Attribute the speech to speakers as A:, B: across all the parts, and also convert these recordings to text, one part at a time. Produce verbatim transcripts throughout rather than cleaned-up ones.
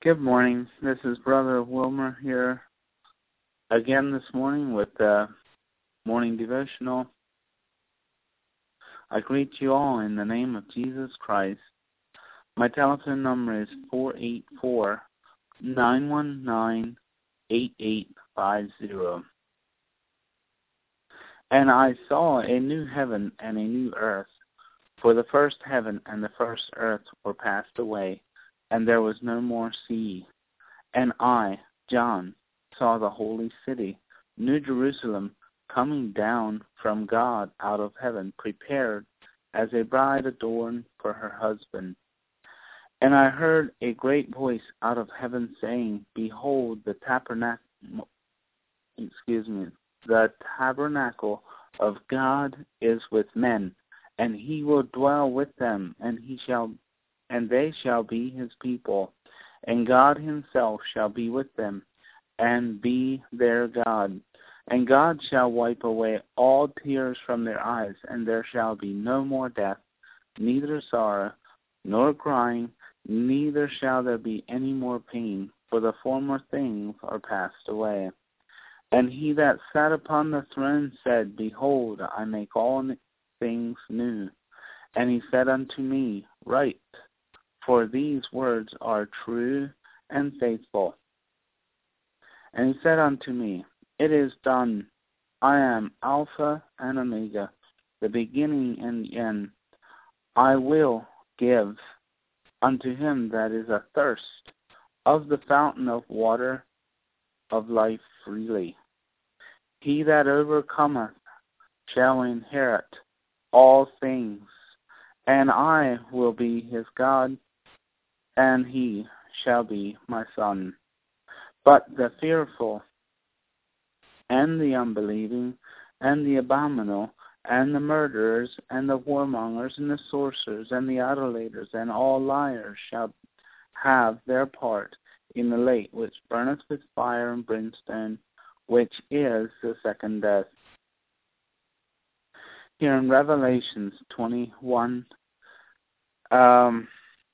A: Good morning. This is Brother Wilmer here again this morning with the morning devotional. I greet you all in the name of Jesus Christ. My telephone number is four eight four, nine one nine, eight eight five zero. And I saw a new heaven and a new earth, for the first heaven and the first earth were passed away, and there was no more sea. And I, John, saw the holy city, New Jerusalem, coming down from God out of heaven, prepared as a bride adorned for her husband. And I heard a great voice out of heaven saying, Behold, the tabernacle, excuse me, the tabernacle of God is with men, and he will dwell with them, and he shall and they shall be his people, and God himself shall be with them, and be their God. And God shall wipe away all tears from their eyes, and there shall be no more death, neither sorrow, nor crying, neither shall there be any more pain, for the former things are passed away. And he that sat upon the throne said, Behold, I make all things new. And he said unto me, Write, for these words are true and faithful. And he said unto me, It is done. I am Alpha and Omega, the beginning and the end. I will give unto him that is athirst of the fountain of water of life freely. He that overcometh shall inherit all things, and I will be his God, and he shall be my son. But the fearful, and the unbelieving, and the abominable, and the murderers, and the whoremongers, and the sorcerers, and the idolaters, and all liars shall have their part in the lake which burneth with fire and brimstone, which is the second death. Here in Revelations twenty-one, um,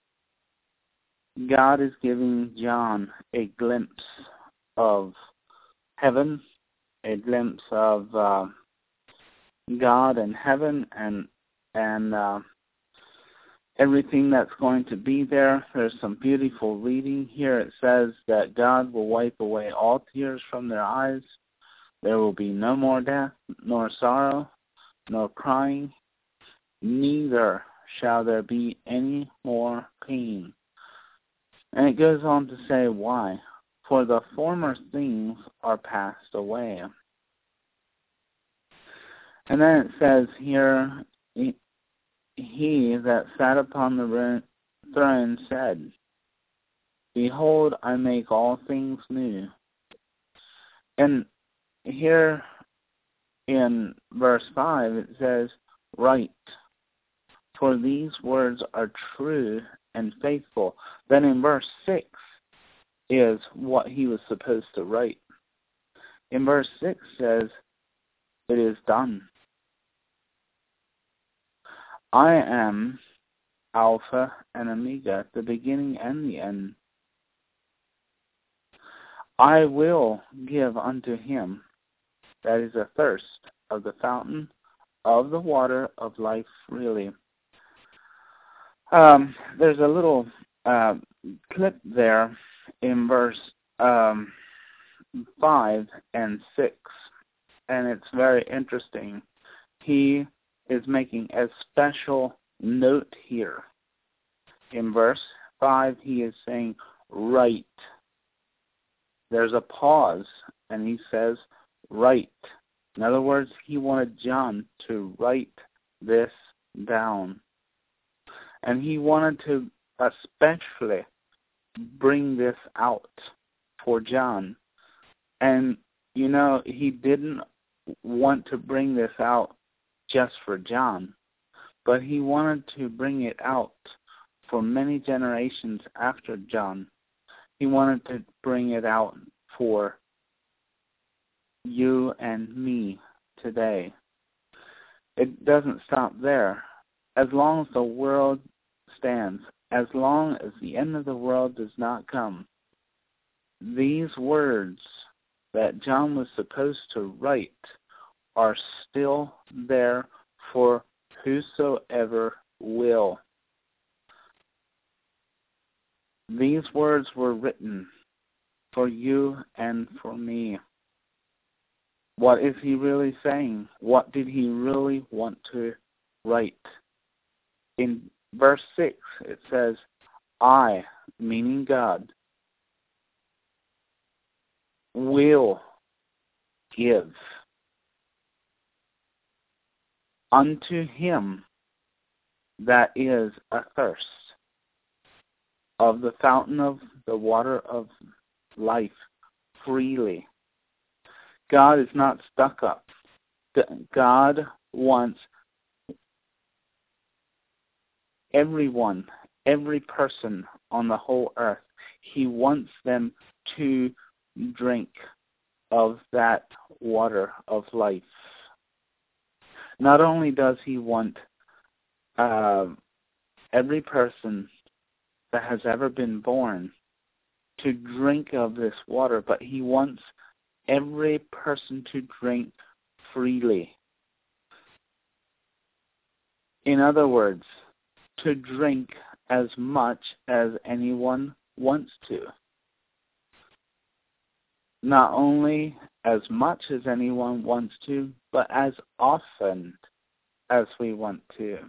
A: God is giving John a glimpse of heaven, a glimpse of uh, God and heaven, and and uh, everything that's going to be there. There's some beautiful reading here. It says that God will wipe away all tears from their eyes. There will be no more death, nor sorrow, nor crying, neither shall there be any more pain. And it goes on to say why. For the former things are passed away. And then it says here, he that sat upon the throne said, Behold, I make all things new. And here in verse five it says, Write, for these words are true and faithful. Then in verse six is what he was supposed to write. In verse six says, It is done. I am Alpha and Omega, the beginning and the end. I will give unto him that is athirst of the fountain of the water of life freely. Um, there's a little uh, clip there in verse um, five and six, and it's very interesting. He is making a special note here. In verse five, he is saying, Write. There's a pause, and he says, Write. In other words, he wanted John to write this down. And he wanted to especially bring this out for John. And, you know, he didn't want to bring this out just for John, but he wanted to bring it out for many generations after John. He wanted to bring it out for you and me today. It doesn't stop there. As long as the world stands, as long as the end of the world does not come, these words that John was supposed to write are still there for whosoever will. These words were written for you and for me. What is he really saying? What did he really want to write? In verse six, it says, I, meaning God, will give unto him that is athirst of the fountain of the water of life freely. God is not stuck up. God wants everyone, every person on the whole earth, he wants them to drink of that water of life. Not only does he want uh, every person that has ever been born to drink of this water, but he wants every person to drink freely. In other words, to drink as much as anyone wants to. Not only as much as anyone wants to, but as often as we want to.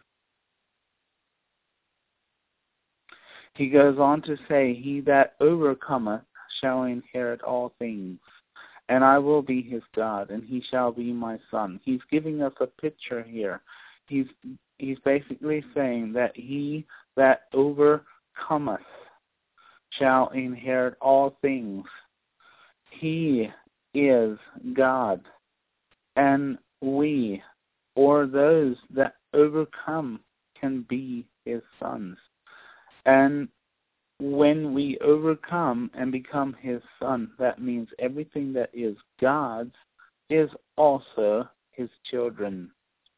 A: He goes on to say, he that overcometh shall inherit all things, and I will be his God, and he shall be my son. He's giving us a picture here. He's he's basically saying that he that overcometh shall inherit all things. He is God, and we, or those that overcome, can be his sons. And when we overcome and become his son, that means everything that is God's is also his children.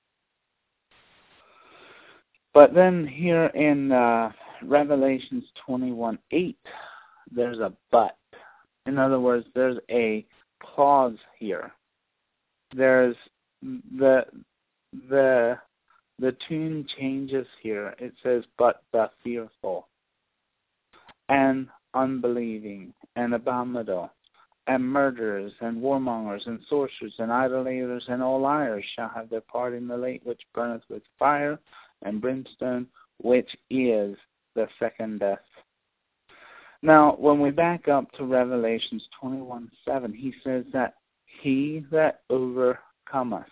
A: But then here in uh, Revelations twenty-one eight, there's a but. In other words, there's a clause here. There's the the the tune changes here. It says, but the fearful, and unbelieving, and abominable, and murderers, and warmongers, and sorcerers, and idolaters, and all liars shall have their part in the lake which burneth with fire and brimstone, which is the second death. Now, when we back up to Revelations twenty-one seven, he says that he that overcometh.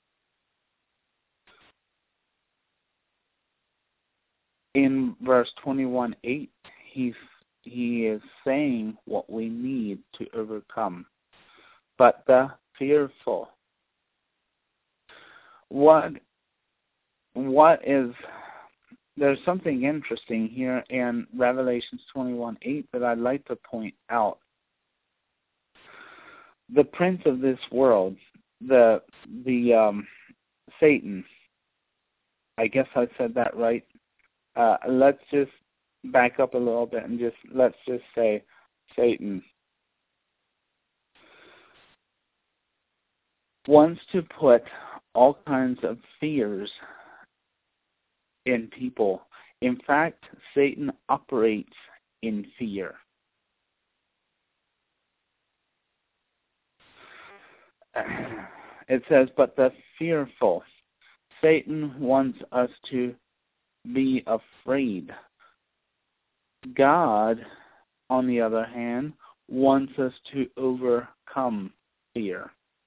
A: In verse twenty-one eight, he's, he is saying what we need to overcome. But the fearful. What, what is... There's something interesting here in Revelations twenty-one eight that I'd like to point out. The prince of this world, the the um, Satan, I guess I said that right. Uh, let's just back up a little bit and just let's just say Satan wants to put all kinds of fears in people. In fact, Satan operates in fear. It says, but the fearful. Satan wants us to be afraid. God, on the other hand, wants us to overcome fear.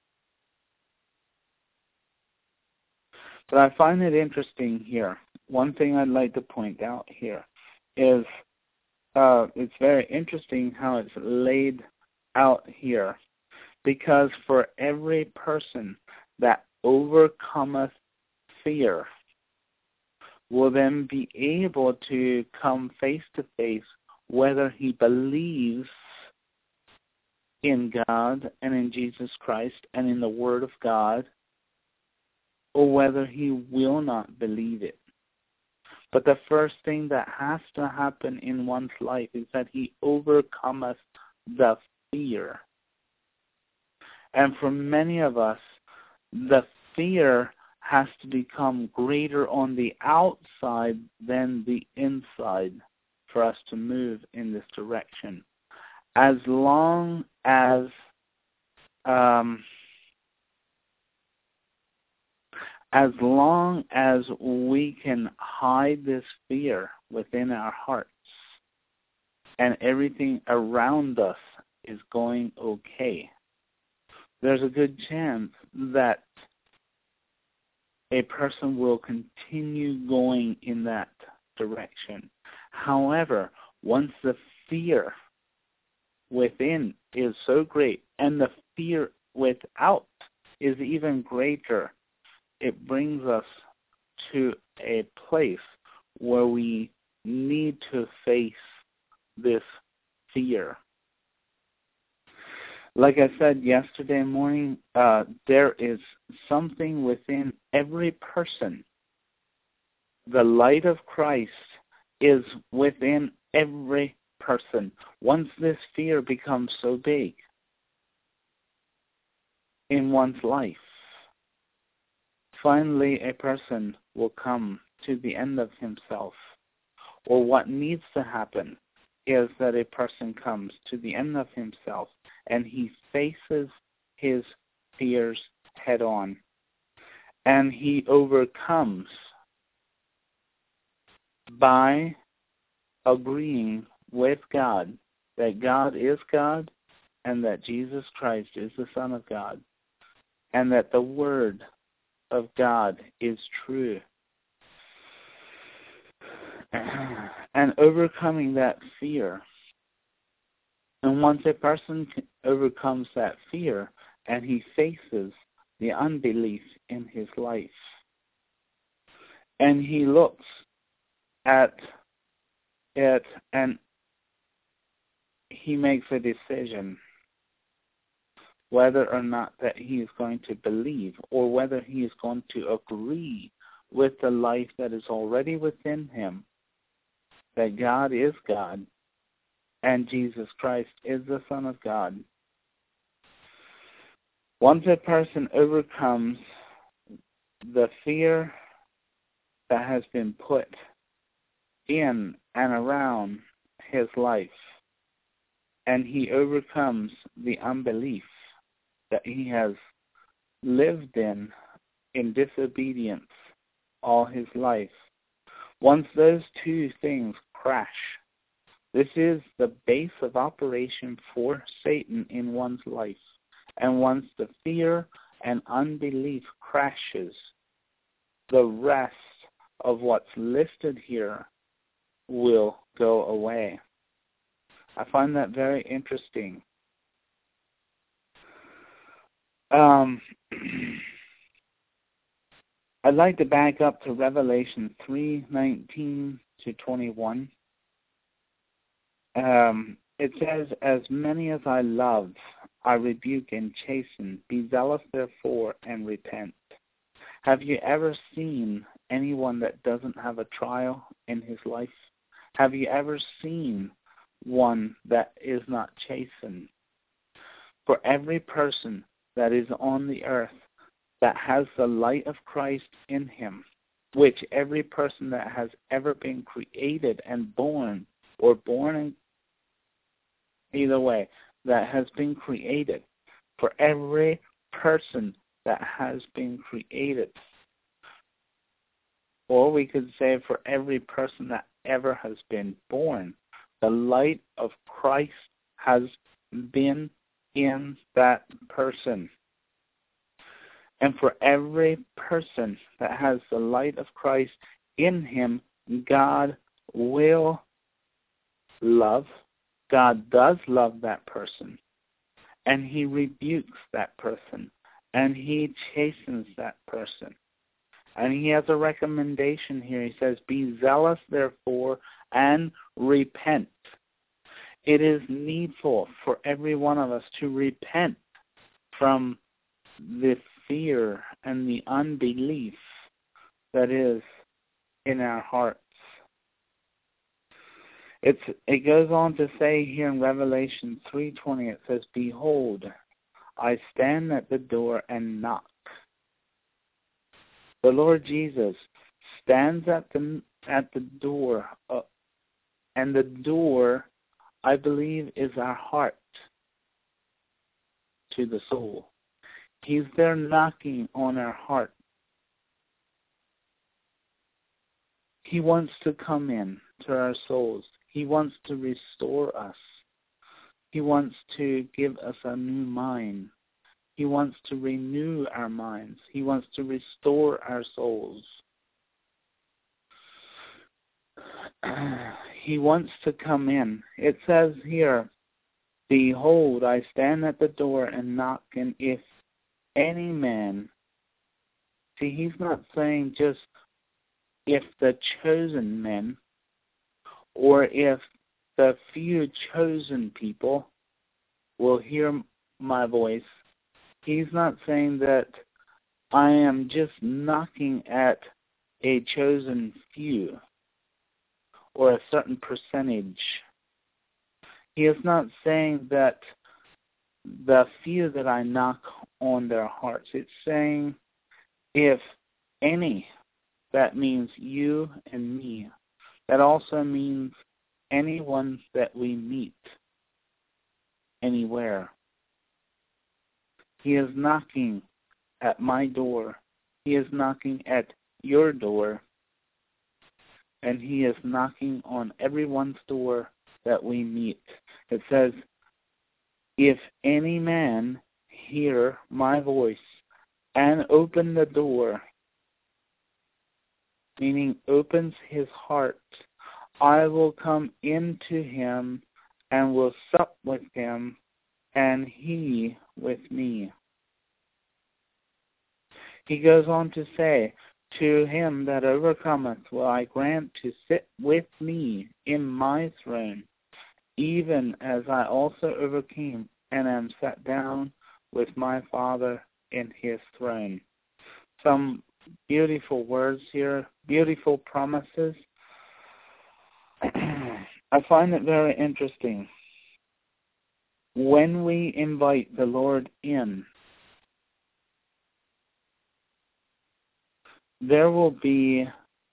A: But I find it interesting here. One thing I'd like to point out here is uh, it's very interesting how it's laid out here. Because for every person that overcometh fear will then be able to come face to face whether he believes in God and in Jesus Christ and in the Word of God, or whether he will not believe it. But the first thing that has to happen in one's life is that he overcometh the fear. And for many of us, the fear has to become greater on the outside than the inside for us to move in this direction. As long as um, as long as we can hide this fear within our hearts and everything around us is going okay, there's a good chance that a person will continue going in that direction. However, once the fear within is so great and the fear without is even greater, it brings us to a place where we need to face this fear. Like I said yesterday morning, uh, there is something within every person. The light of Christ is within every person. Once this fear becomes so big in one's life, finally a person will come to the end of himself. Or what needs to happen is that a person comes to the end of himself and he faces his fears head on. And he overcomes by agreeing with God that God is God and that Jesus Christ is the Son of God and that the Word of God is true. And overcoming that fear. And once a person overcomes that fear and he faces the unbelief in his life, and he looks at it and he makes a decision whether or not that he is going to believe or whether he is going to agree with the life that is already within him, that God is God and Jesus Christ is the Son of God. Once a person overcomes the fear that has been put in and around his life, and he overcomes the unbelief that he has lived in, in disobedience all his life, once those two things crash, this is the base of operation for Satan in one's life. And once the fear and unbelief crashes, the rest of what's listed here will go away. I find that very interesting. Um, I'd like to back up to Revelation three nineteen to twenty-one. Um, it says, "As many as I love, I rebuke and chasten. Be zealous, therefore, and repent." Have you ever seen anyone that doesn't have a trial in his life? Have you ever seen one that is not chastened? For every person that is on the earth that has the light of Christ in him, which every person that has ever been created and born, or born in either way, that has been created, for every person that has been created, or we could say for every person that ever has been born, the light of Christ has been in that person. And for every person that has the light of Christ in him, God will love. God does love that person. And he rebukes that person. And he chastens that person. And he has a recommendation here. He says, "Be zealous, therefore, and repent." It is needful for every one of us to repent from the fear and the unbelief that is in our hearts. It's, it goes on to say here in Revelation three twenty, it says, "Behold, I stand at the door and knock." The Lord Jesus stands at the at the door, uh, and the door, I believe, is our heart to the soul. He's there knocking on our heart. He wants to come in to our souls. He wants to restore us. He wants to give us a new mind. He wants to renew our minds. He wants to restore our souls. He wants to come in. It says here, "Behold, I stand at the door and knock, and if any man..." See, he's not saying just if the chosen men, or if the few chosen people will hear my voice. He's not saying that I am just knocking at a chosen few or a certain percentage. He is not saying that the few that I knock on their hearts. It's saying if any, that means you and me. That also means anyone that we meet anywhere. He is knocking at my door. He is knocking at your door. And he is knocking on everyone's door that we meet. It says, "If any man hear my voice and open the door," meaning opens his heart, "I will come into him and will sup with him, and he with me." He goes on to say, "To him that overcometh will I grant to sit with me in my throne, even as I also overcame and am sat down with my Father in his throne." Some beautiful words here, beautiful promises. I find it very interesting. When we invite the Lord in, there will be,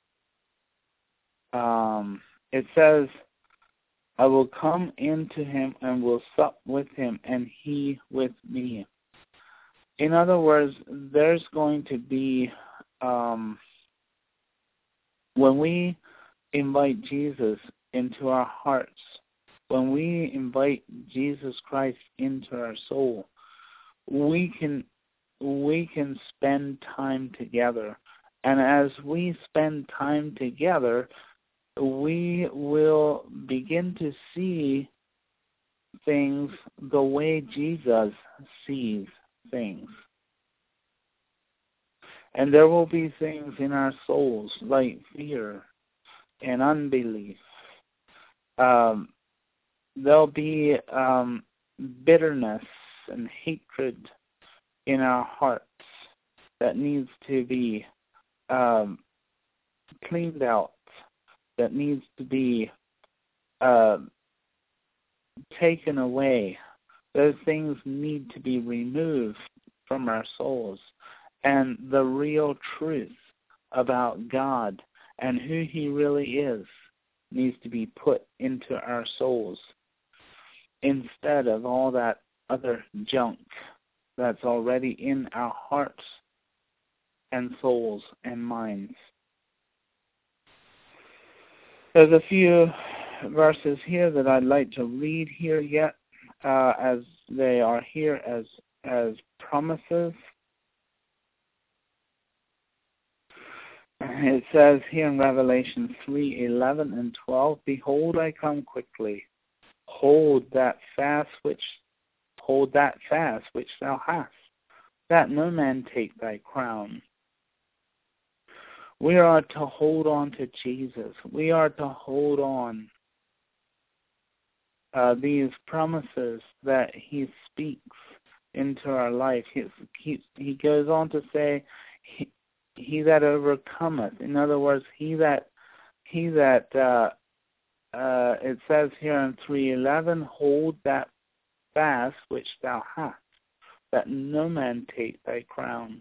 A: um, it says, "I will come into him and will sup with him, and he with me." In other words, there's going to be, um, when we invite Jesus into our hearts, when we invite Jesus Christ into our soul, we can we can spend time together. And as we spend time together, we will begin to see things the way Jesus sees things. And there will be things in our souls like fear and unbelief. Um, there'll be um, bitterness and hatred in our hearts that needs to be um, cleaned out, that needs to be uh, taken away. Those things need to be removed from our souls. And the real truth about God and who he really is needs to be put into our souls instead of all that other junk that's already in our hearts and souls and minds. There's a few verses here that I'd like to read here yet, uh, as they are here as as promises. It says here in Revelation three eleven and twelve, "Behold, I come quickly. Hold that fast which hold that fast which thou hast, that no man take thy crown." We are to hold on to Jesus. We are to hold on uh, these promises that he speaks into our life. He, he, he goes on to say, he, he that overcometh, in other words, he that he that uh, uh, it says here in three eleven, hold that fast which thou hast, that no man take thy crown.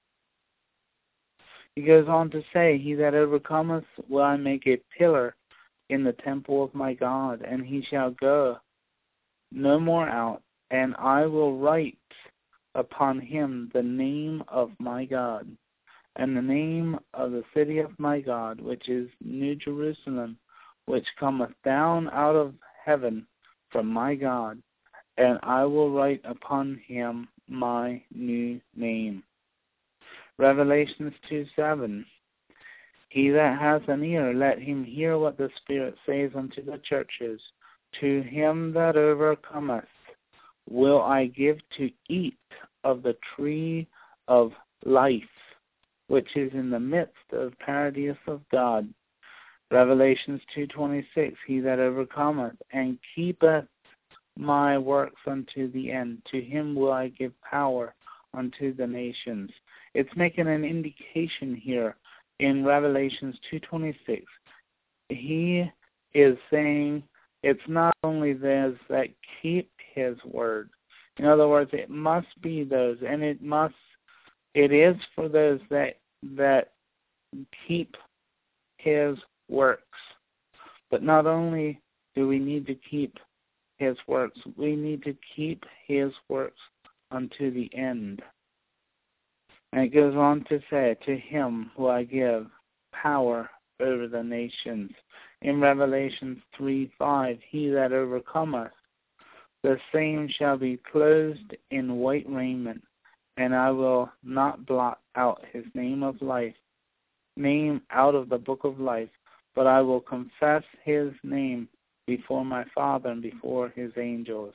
A: He goes on to say, he that overcometh will I make a pillar in the temple of my God, and he shall go no more out, and I will write upon him the name of my God, and the name of the city of my God, which is New Jerusalem, which cometh down out of heaven from my God, and I will write upon him my new name. Revelations two seven. He that hath an ear, let him hear what the Spirit says unto the churches. To him that overcometh will I give to eat of the tree of life, which is in the midst of paradise of God. Revelations two twenty-six. He that overcometh and keepeth my works unto the end, to him will I give power unto the nations. It's making an indication here in Revelations two twenty-six. He is saying it's not only those that keep his word. In other words, it must be those, and it must, it is for those that that keep his works. But not only do we need to keep his works, we need to keep his works unto the end. And it goes on to say, to him will I give power over the nations. In Revelation three five, he that overcometh, the same shall be clothed in white raiment, and I will not blot out his name of life, name out of the book of life, but I will confess his name before my Father and before his angels.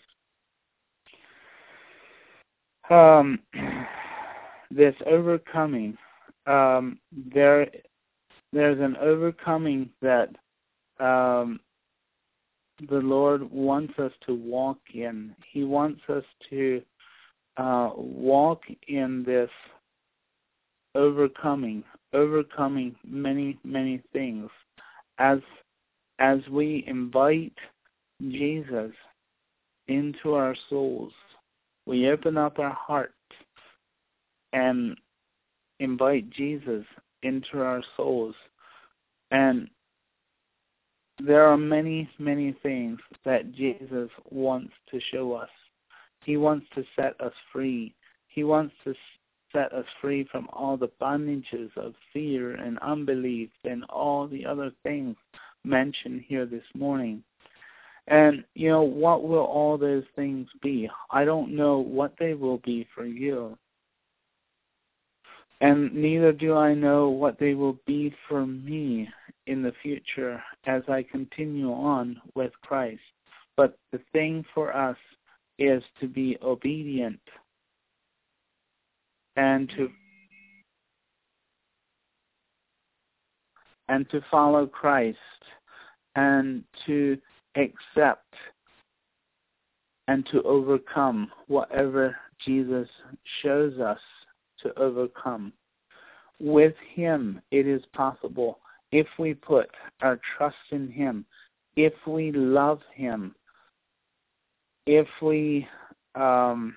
A: Um, this overcoming, um, there, there's an overcoming that um, the Lord wants us to walk in. He wants us to uh, walk in this overcoming, overcoming many, many things. As as we invite Jesus into our souls, we open up our hearts and invite Jesus into our souls. And there are many, many things that Jesus wants to show us. He wants to set us free. He wants to set us free from all the bondages of fear and unbelief and all the other things mentioned here this morning. And, you know, what will all those things be? I don't know what they will be for you. And neither do I know what they will be for me in the future as I continue on with Christ. But the thing for us is to be obedient and to and to follow Christ and to accept and to overcome whatever Jesus shows us to overcome. With him, it is possible if we put our trust in him, if we love him, if we um,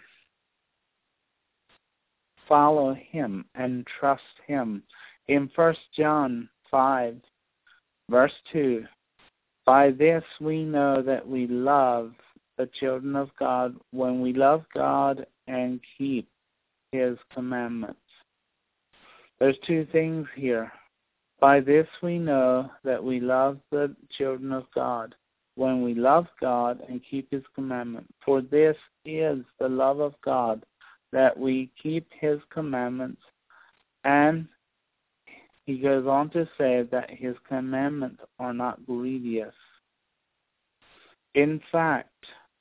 A: follow him and trust him. In First John five, verse two, by this we know that we love the children of God when we love God and keep his commandments. There's two things here. By this we know that we love the children of God when we love God and keep his commandments. For this is the love of God, that we keep his commandments. And he goes on to say that his commandments are not grievous. In fact,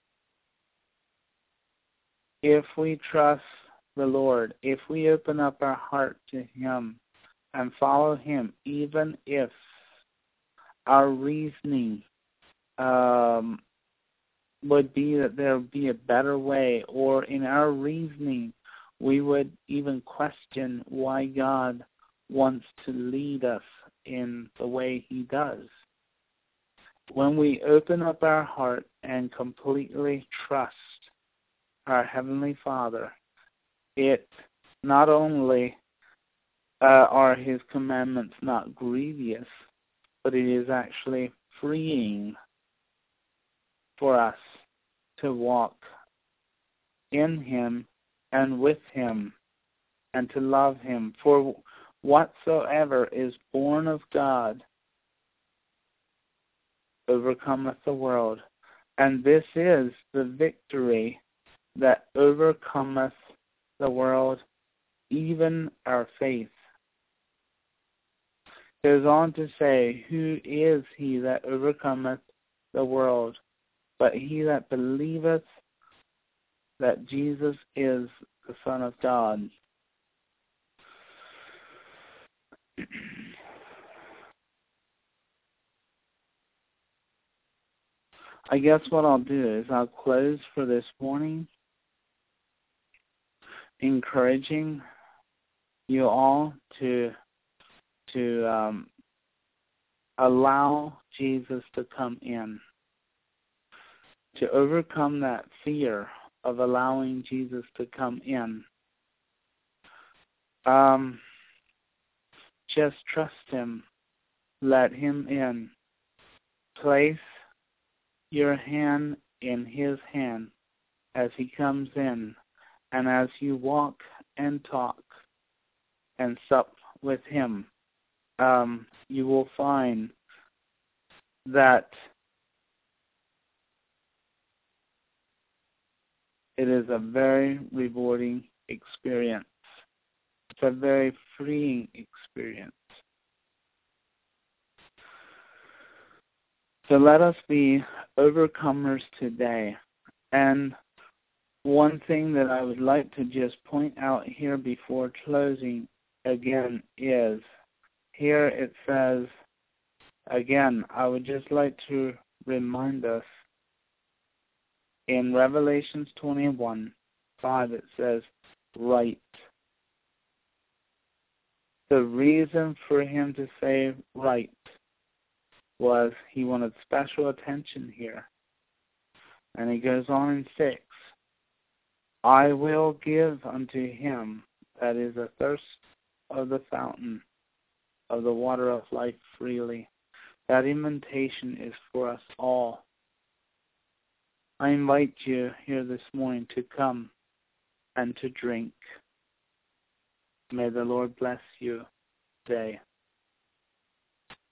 A: if we trust the Lord, if we open up our heart to him and follow him, even if our reasoning um, would be that there would be a better way, or in our reasoning we would even question why God wants to lead us in the way he does. when we open up our heart and completely trust our Heavenly Father, it not only uh, are His commandments not grievous, but it is actually freeing for us to walk in Him and with Him and to love Him. For whatsoever is born of God overcometh the world. And this is the victory that overcometh the world, even our faith. It goes on to say, who is he that overcometh the world, but he that believeth that Jesus is the Son of God. I guess what I'll do is I'll close for this morning, encouraging you all to to um, allow Jesus to come in, to overcome that fear of allowing Jesus to come in. Um, just trust Him. Let Him in. Place your hand in His hand as He comes in, and as you walk and talk and sup with Him, um, you will find that it is a very rewarding experience. It's a very freeing experience. So let us be overcomers today. And one thing that I would like to just point out here before closing again is, here it says, again, I would just like to remind us, in Revelations twenty-one five, it says, right. The reason for him to say right was he wanted special attention here. And he goes on in six, I will give unto him that is athirst of the fountain of the water of life freely. That invitation is for us all. I invite you here this morning to come and to drink. May the Lord bless you today.